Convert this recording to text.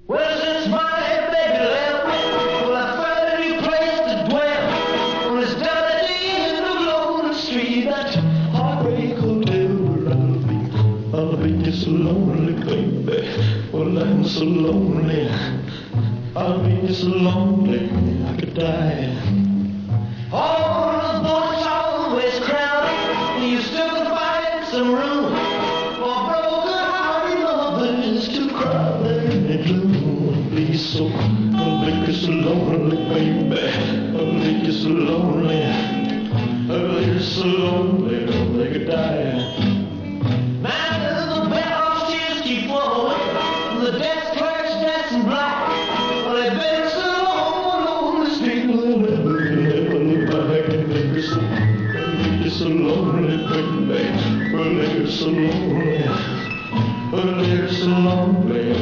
Well, since my baby left, well, I found a new place to dwell. Well, it's down at the end of Lonely Street, that heartbreak hotel where I'll be just so lonely, baby. Well, I'm so lonely. I'll be just so lonely I could die. Oh, the boat's always crowded. You still can find some room for broken-hearted lovers to cry in the gloom. Please, so I'll make you so lonely, baby. I'll make you so lonely. I'll make you so lonely I could die. Now the bells just keep flowing. The desk clerks dressed in black. Well, they've been so long on the street, they'll never look back and make you so lonely, baby. Well, they're so lonely.